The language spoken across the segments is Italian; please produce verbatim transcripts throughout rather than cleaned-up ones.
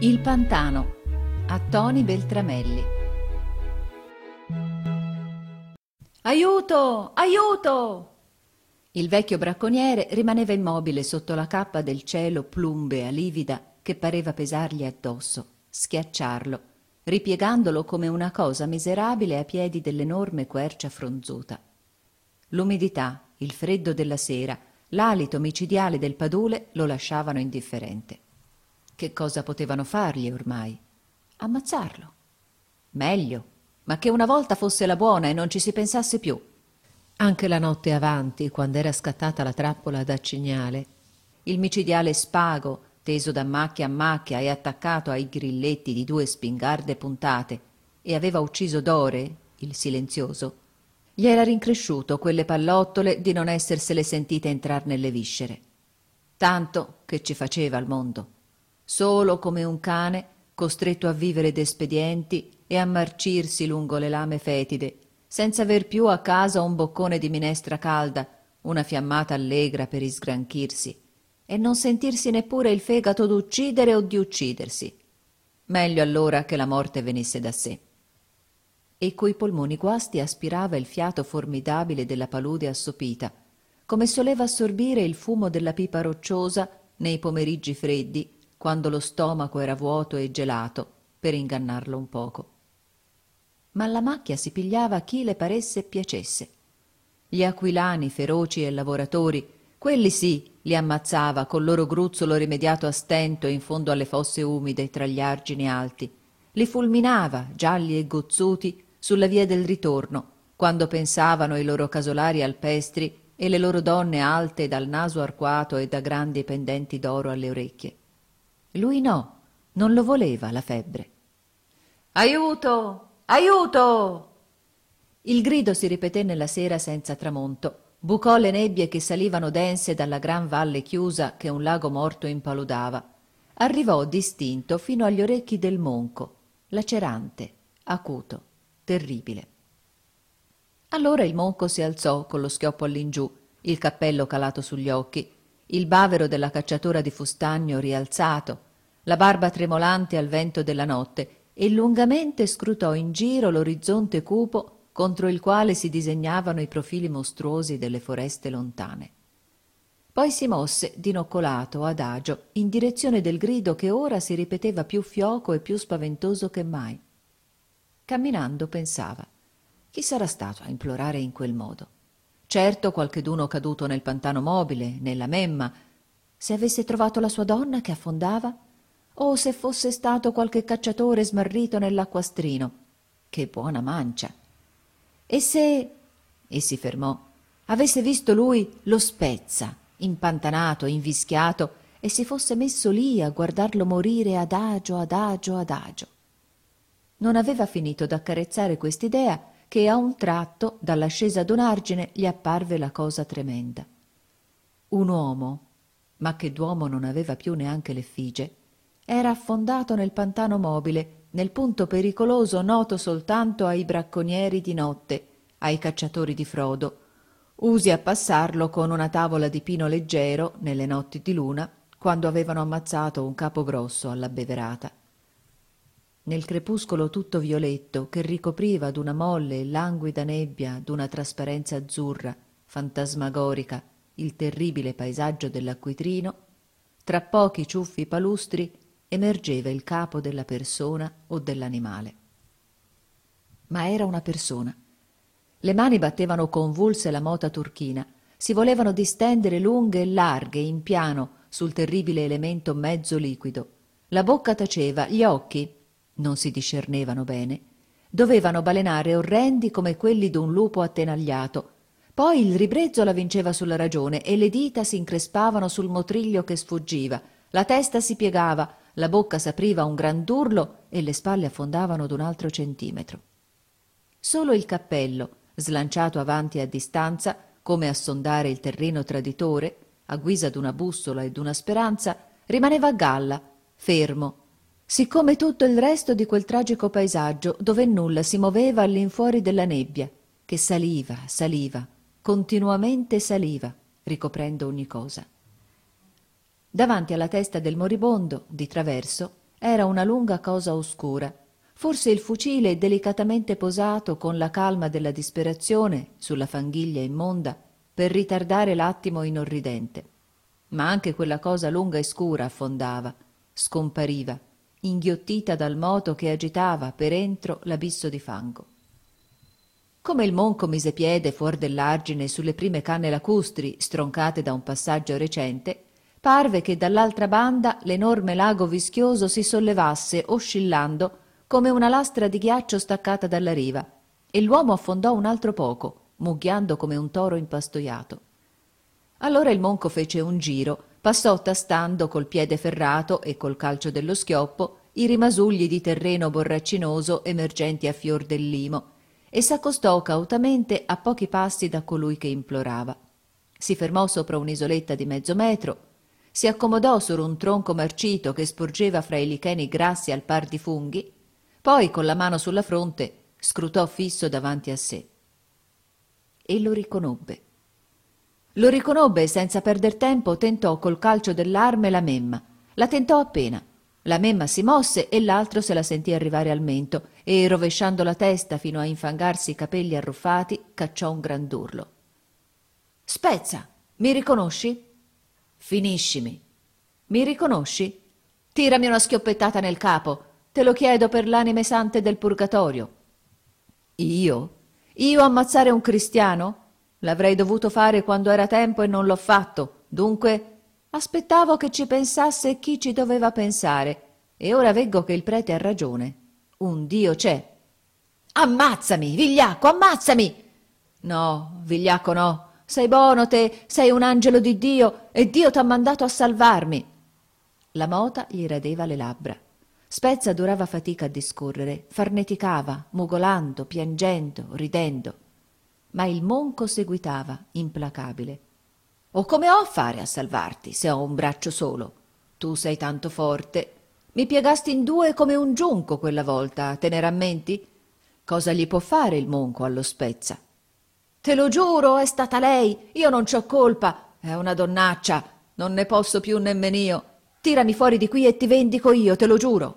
Il pantano a Toni Beltramelli. Aiuto! Aiuto! Il vecchio bracconiere rimaneva immobile sotto la cappa del cielo plumbea, livida, che pareva pesargli addosso, schiacciarlo, ripiegandolo come una cosa miserabile a piedi dell'enorme quercia fronzuta. L'umidità, il freddo della sera, l'alito micidiale del padule lo lasciavano indifferente. Che cosa potevano fargli ormai? Ammazzarlo. Meglio, ma che una volta fosse la buona e non ci si pensasse più. Anche la notte avanti, quando era scattata la trappola da Cignale, il micidiale spago, teso da macchia a macchia e attaccato ai grilletti di due spingarde puntate, e aveva ucciso Dore, il silenzioso, gli era rincresciuto quelle pallottole di non essersele sentite entrar nelle viscere. Tanto che ci faceva al mondo. Solo come un cane costretto a vivere d'espedienti e a marcirsi lungo le lame fetide, senza aver più a casa un boccone di minestra calda, una fiammata allegra per isgranchirsi, e non sentirsi neppure il fegato d'uccidere o di uccidersi. Meglio allora che la morte venisse da sé. E coi polmoni guasti aspirava il fiato formidabile della palude assopita, come soleva assorbire il fumo della pipa rocciosa nei pomeriggi freddi, quando lo stomaco era vuoto e gelato, per ingannarlo un poco. Ma alla macchia si pigliava chi le paresse piacesse. Gli aquilani feroci e lavoratori, quelli sì, li ammazzava col loro gruzzolo rimediato a stento in fondo alle fosse umide tra gli argini alti, li fulminava, gialli e gozzuti, sulla via del ritorno, quando pensavano i loro casolari alpestri e le loro donne alte dal naso arcuato e da grandi pendenti d'oro alle orecchie. Lui no, non lo voleva la febbre. Aiuto! Aiuto! Il grido si ripeté nella sera senza tramonto, bucò le nebbie che salivano dense dalla gran valle chiusa che un lago morto impaludava, arrivò distinto fino agli orecchi del monco, lacerante, acuto, terribile. Allora il monco si alzò con lo schioppo all'ingiù, il cappello calato sugli occhi, il bavero della cacciatora di fustagno rialzato, la barba tremolante al vento della notte, e lungamente scrutò in giro l'orizzonte cupo contro il quale si disegnavano i profili mostruosi delle foreste lontane. Poi si mosse dinoccolato, adagio, in direzione del grido che ora si ripeteva più fioco e più spaventoso che mai. Camminando pensava: chi sarà stato a implorare in quel modo? Certo qualcheduno caduto nel pantano mobile, nella memma, se avesse trovato la sua donna che affondava, o se fosse stato qualche cacciatore smarrito nell'acquastrino. Che buona mancia! E se, e si fermò, avesse visto lui lo Spezza, impantanato, invischiato, e si fosse messo lì a guardarlo morire adagio, adagio, adagio. Non aveva finito d'accarezzare quest'idea che a un tratto, dall'ascesa d'un argine, gli apparve la cosa tremenda. Un uomo, ma che d'uomo non aveva più neanche l'effigie, era affondato nel pantano mobile, nel punto pericoloso noto soltanto ai bracconieri di notte, ai cacciatori di frodo, usi a passarlo con una tavola di pino leggero nelle notti di luna, quando avevano ammazzato un capo grosso alla beverata. Nel crepuscolo tutto violetto, che ricopriva d'una molle e languida nebbia d'una trasparenza azzurra, fantasmagorica, il terribile paesaggio dell'acquitrino, tra pochi ciuffi palustri emergeva il capo della persona o dell'animale. Ma era una persona. Le mani battevano convulse la mota turchina, si volevano distendere lunghe e larghe in piano sul terribile elemento mezzo liquido. La bocca taceva, gli occhi, non si discernevano bene, dovevano balenare orrendi come quelli d'un lupo attenagliato. Poi il ribrezzo la vinceva sulla ragione e le dita si increspavano sul motriglio che sfuggiva, la testa si piegava, la bocca s'apriva a un grand'urlo e le spalle affondavano d'un altro centimetro. Solo il cappello, slanciato avanti a distanza, come a sondare il terreno traditore, a guisa d'una bussola e d'una speranza, rimaneva a galla, fermo, siccome tutto il resto di quel tragico paesaggio dove nulla si moveva all'infuori della nebbia, che saliva, saliva, continuamente saliva, ricoprendo ogni cosa. Davanti alla testa del moribondo, di traverso, era una lunga cosa oscura, forse il fucile delicatamente posato con la calma della disperazione sulla fanghiglia immonda per ritardare l'attimo inorridente. Ma anche quella cosa lunga e scura affondava, scompariva, inghiottita dal moto che agitava per entro l'abisso di fango. Come il monco mise piede fuor dell'argine sulle prime canne lacustri stroncate da un passaggio recente, parve che dall'altra banda l'enorme lago vischioso si sollevasse oscillando come una lastra di ghiaccio staccata dalla riva, e l'uomo affondò un altro poco, mugghiando come un toro impastoiato. Allora il monco fece un giro, passò tastando col piede ferrato e col calcio dello schioppo i rimasugli di terreno borraccinoso emergenti a fior del limo, e s'accostò cautamente a pochi passi da colui che implorava. Si fermò sopra un'isoletta di mezzo metro, si accomodò su un tronco marcito che sporgeva fra i licheni grassi al par di funghi, poi con la mano sulla fronte scrutò fisso davanti a sé. E lo riconobbe. Lo riconobbe e senza perder tempo tentò col calcio dell'arme la memma. La tentò appena. La memma si mosse e l'altro se la sentì arrivare al mento e, rovesciando la testa fino a infangarsi i capelli arruffati, cacciò un grand'urlo. «Spezza, mi riconosci?» «Finiscimi!» «Mi riconosci?» «Tirami una schioppettata nel capo, te lo chiedo per l'anime sante del purgatorio!» «Io? Io ammazzare un cristiano? L'avrei dovuto fare quando era tempo e non l'ho fatto, dunque aspettavo che ci pensasse chi ci doveva pensare, e ora veggo che il prete ha ragione. Un Dio c'è!» «Ammazzami, vigliacco, ammazzami!» «No, vigliacco no, sei buono te, sei un angelo di Dio e Dio t'ha mandato a salvarmi!» La mota gli radeva le labbra. Spezza durava fatica a discorrere, farneticava, mugolando, piangendo, ridendo. Ma il monco seguitava, implacabile. «O come ho a fare a salvarti, se ho un braccio solo? Tu sei tanto forte. Mi piegasti in due come un giunco quella volta, te ne rammenti? Cosa gli può fare il monco allo Spezza?» «Te lo giuro, è stata lei, io non c'ho colpa, è una donnaccia, non ne posso più nemmen io. Tirami fuori di qui e ti vendico io, te lo giuro!»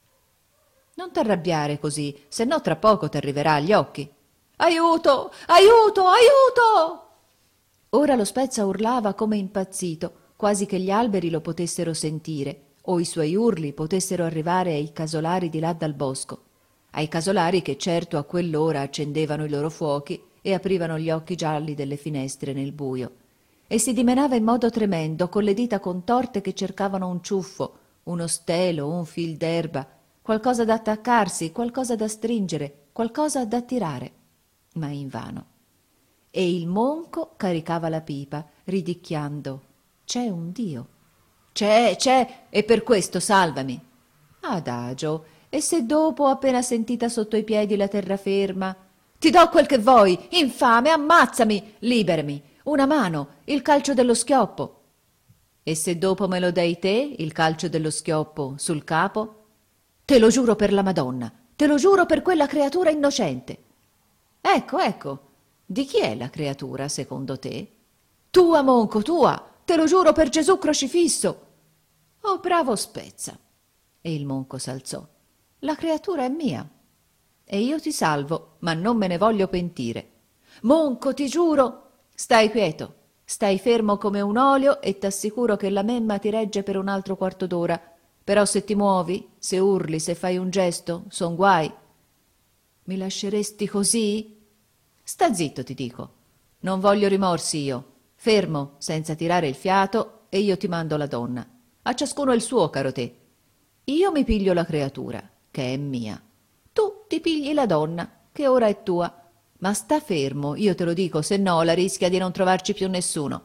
«Non t'arrabbiare così, se no tra poco t'arriverà agli occhi.» «Aiuto! Aiuto! Aiuto!» Ora lo Spezza urlava come impazzito, quasi che gli alberi lo potessero sentire, o i suoi urli potessero arrivare ai casolari di là dal bosco, ai casolari che certo a quell'ora accendevano i loro fuochi e aprivano gli occhi gialli delle finestre nel buio, e si dimenava in modo tremendo con le dita contorte che cercavano un ciuffo, uno stelo, un fil d'erba, qualcosa da attaccarsi, qualcosa da stringere, qualcosa da tirare, ma invano. E il monco caricava la pipa, ridicchiando: «C'è un Dio!» «C'è, c'è, e per questo salvami!» «Adagio, e se dopo, appena sentita sotto i piedi la terraferma...» «Ti do quel che vuoi, infame, ammazzami, liberami, una mano, il calcio dello schioppo!» «E se dopo me lo dai te, il calcio dello schioppo, sul capo?» «Te lo giuro per la Madonna, te lo giuro per quella creatura innocente!» «Ecco, ecco, di chi è la creatura, secondo te?» «Tua, monco, tua, te lo giuro per Gesù crocifisso!» «Oh, bravo Spezza!» E il monco s'alzò. «La creatura è mia, e io ti salvo, ma non me ne voglio pentire. Monco, ti giuro...» «Stai quieto, stai fermo come un olio e t'assicuro che la memma ti regge per un altro quarto d'ora, però se ti muovi, se urli, se fai un gesto, son guai.» «Mi lasceresti così?» «Sta zitto, ti dico. Non voglio rimorsi io. Fermo, senza tirare il fiato, e io ti mando la donna. A ciascuno il suo, caro te. Io mi piglio la creatura, che è mia. Tu ti pigli la donna, che ora è tua. Ma sta fermo, io te lo dico, se no la rischia di non trovarci più nessuno.»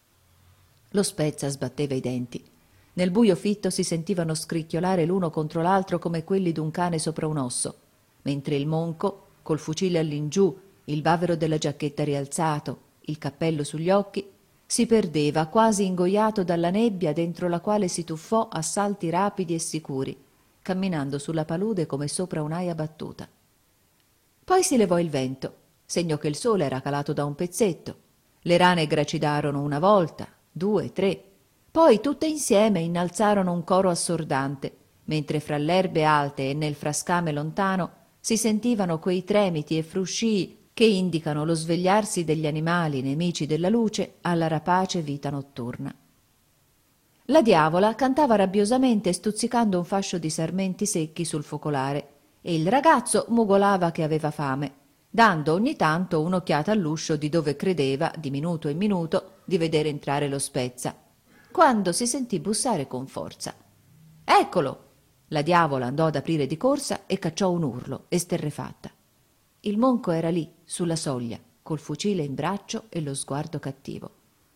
Lo Spezza sbatteva i denti. Nel buio fitto si sentivano scricchiolare l'uno contro l'altro come quelli d'un cane sopra un osso, mentre il monco, col fucile all'ingiù, il bavero della giacchetta rialzato, il cappello sugli occhi, si perdeva quasi ingoiato dalla nebbia dentro la quale si tuffò a salti rapidi e sicuri, camminando sulla palude come sopra un'aia battuta. Poi si levò il vento, segno che il sole era calato da un pezzetto. Le rane gracidarono una volta, due, tre, poi tutte insieme innalzarono un coro assordante, mentre fra le erbe alte e nel frascame lontano si sentivano quei tremiti e fruscii che indicano lo svegliarsi degli animali nemici della luce alla rapace vita notturna. La diavola cantava rabbiosamente stuzzicando un fascio di sarmenti secchi sul focolare e il ragazzo mugolava che aveva fame, dando ogni tanto un'occhiata all'uscio di dove credeva, di minuto in minuto, di vedere entrare lo Spezza, quando si sentì bussare con forza. «Eccolo!» La diavola andò ad aprire di corsa e cacciò un urlo, esterrefatta. Il monco era lì, sulla soglia, col fucile in braccio e lo sguardo cattivo.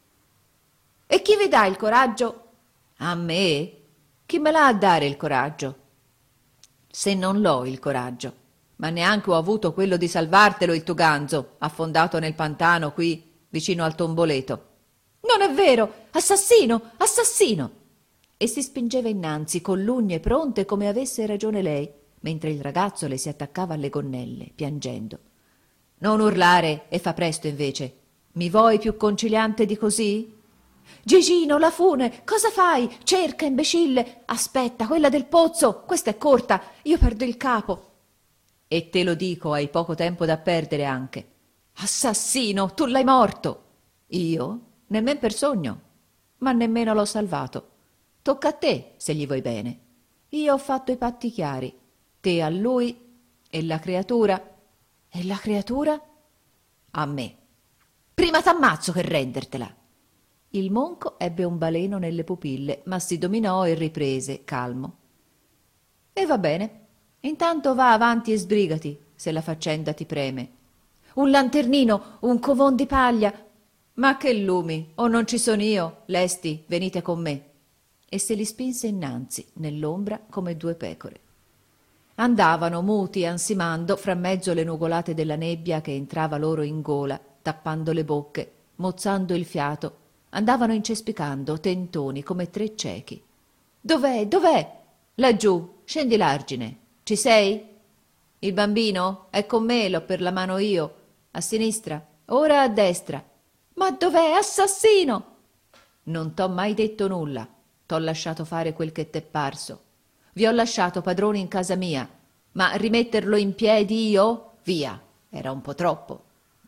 «E chi vi dà il coraggio?» «A me? Chi me l'ha a dare il coraggio?» «Se non l'ho il coraggio, ma neanche ho avuto quello di salvartelo il tuo ganzo, affondato nel pantano qui, vicino al tomboleto.» «Non è vero! Assassino! Assassino!» E si spingeva innanzi con l'ugne pronte come avesse ragione lei, mentre il ragazzo le si attaccava alle gonnelle, piangendo. «Non urlare e fa presto invece. Mi vuoi più conciliante di così?» «Gigino, la fune, cosa fai? Cerca, imbecille! Aspetta, quella del pozzo, questa è corta, io perdo il capo.» «E te lo dico, hai poco tempo da perdere anche.» «Assassino, tu l'hai morto!» «Io? Nemmen per sogno, ma nemmeno l'ho salvato. Tocca a te, se gli vuoi bene. Io ho fatto i patti chiari, te a lui e la creatura.» «E la creatura?» «A me. Prima t'ammazzo che rendertela.» Il monco ebbe un baleno nelle pupille, ma si dominò e riprese, calmo. «E va bene. Intanto va avanti e sbrigati, se la faccenda ti preme. Un lanternino, un covon di paglia. Ma che lumi, o non ci sono io, lesti, venite con me.» E se li spinse innanzi, nell'ombra, come due pecore. Andavano muti, ansimando, fra mezzo le nugolate della nebbia che entrava loro in gola, tappando le bocche, mozzando il fiato. Andavano incespicando, tentoni, come tre ciechi. «Dov'è? Dov'è?» «Laggiù, scendi l'argine. Ci sei?» «Il bambino? È con me, l'ho per la mano io. A sinistra, ora a destra.» «Ma dov'è? Assassino!» «Non t'ho mai detto nulla. T'ho lasciato fare quel che t'è parso. Vi ho lasciato padroni in casa mia, ma rimetterlo in piedi io? Via, era un po' troppo.»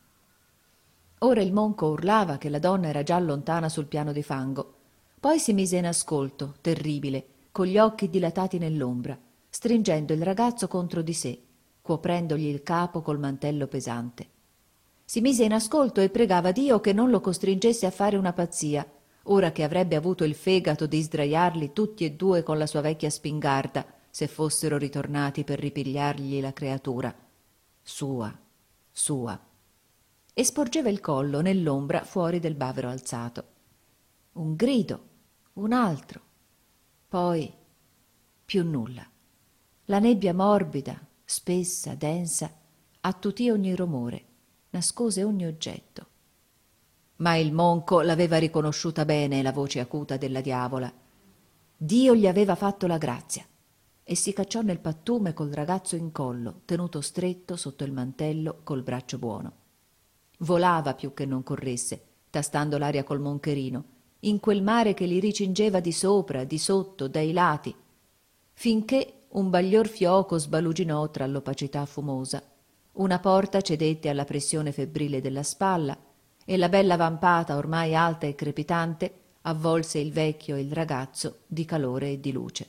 Ora il monco urlava che la donna era già lontana sul piano di fango. Poi si mise in ascolto, terribile, con gli occhi dilatati nell'ombra, stringendo il ragazzo contro di sé, coprendogli il capo col mantello pesante. Si mise in ascolto e pregava Dio che non lo costringesse a fare una pazzia, ora che avrebbe avuto il fegato di sdraiarli tutti e due con la sua vecchia spingarda, se fossero ritornati per ripigliargli la creatura. Sua, sua. E sporgeva il collo nell'ombra fuori del bavero alzato. Un grido, un altro, poi più nulla. La nebbia morbida, spessa, densa, attutì ogni rumore, nascose ogni oggetto. Ma il monco l'aveva riconosciuta bene la voce acuta della diavola. Dio gli aveva fatto la grazia e si cacciò nel pattume col ragazzo in collo, tenuto stretto sotto il mantello col braccio buono. Volava più che non corresse, tastando l'aria col moncherino, in quel mare che li ricingeva di sopra, di sotto, dai lati, finché un baglior fioco sbaluginò tra l'opacità fumosa. Una porta cedette alla pressione febbrile della spalla e la bella vampata, ormai alta e crepitante, avvolse il vecchio e il ragazzo di calore e di luce.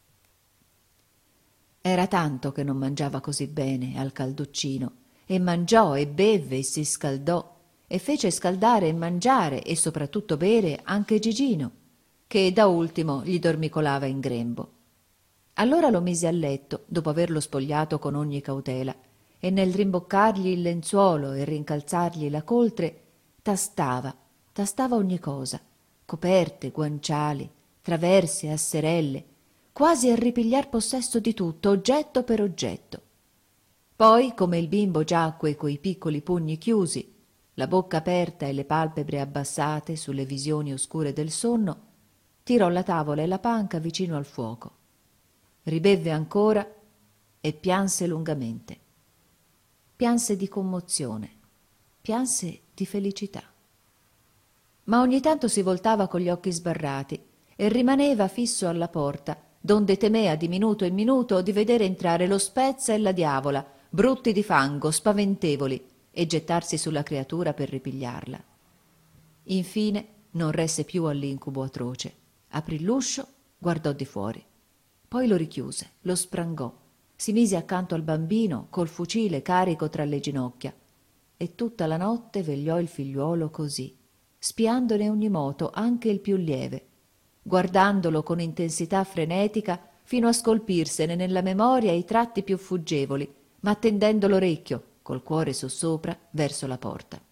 Era tanto che non mangiava così bene al calduccino, e mangiò e bevve e si scaldò, e fece scaldare e mangiare e soprattutto bere anche Gigino, che da ultimo gli dormicolava in grembo. Allora lo mise a letto, dopo averlo spogliato con ogni cautela, e nel rimboccargli il lenzuolo e rincalzargli la coltre, tastava, tastava ogni cosa, coperte, guanciali, traverse, asserelle, quasi a ripigliar possesso di tutto, oggetto per oggetto. Poi, come il bimbo giacque coi piccoli pugni chiusi, la bocca aperta e le palpebre abbassate sulle visioni oscure del sonno, tirò la tavola e la panca vicino al fuoco. Ribevve ancora e pianse lungamente. Pianse di commozione, pianse di felicità. Ma ogni tanto si voltava con gli occhi sbarrati e rimaneva fisso alla porta, donde temea di minuto in minuto di vedere entrare lo Spezza e la Diavola, brutti di fango, spaventevoli, e gettarsi sulla creatura per ripigliarla. Infine non resse più all'incubo atroce. Aprì l'uscio, guardò di fuori. Poi lo richiuse, lo sprangò, si mise accanto al bambino col fucile carico tra le ginocchia e tutta la notte vegliò il figliuolo così, spiandone ogni moto, anche il più lieve, guardandolo con intensità frenetica fino a scolpirsene nella memoria i tratti più fuggevoli, ma tendendo l'orecchio, col cuore sossopra, verso la porta.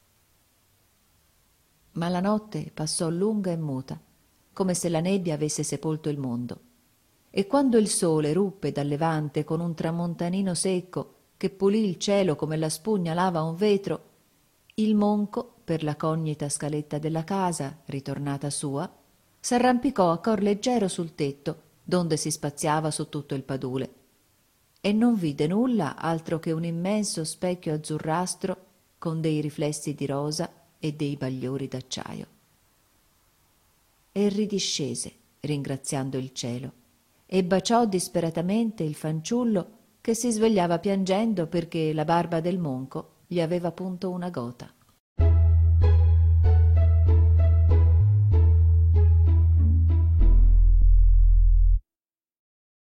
Ma la notte passò lunga e muta, come se la nebbia avesse sepolto il mondo, e quando il sole ruppe dal levante con un tramontanino secco che pulì il cielo come la spugna lava un vetro, il monco, per la cognita scaletta della casa, ritornata sua, s'arrampicò a cor leggero sul tetto, donde si spaziava su tutto il padule, e non vide nulla altro che un immenso specchio azzurrastro con dei riflessi di rosa e dei bagliori d'acciaio. E ridiscese, ringraziando il cielo, e baciò disperatamente il fanciullo che si svegliava piangendo perché la barba del monco gli aveva punto una gota.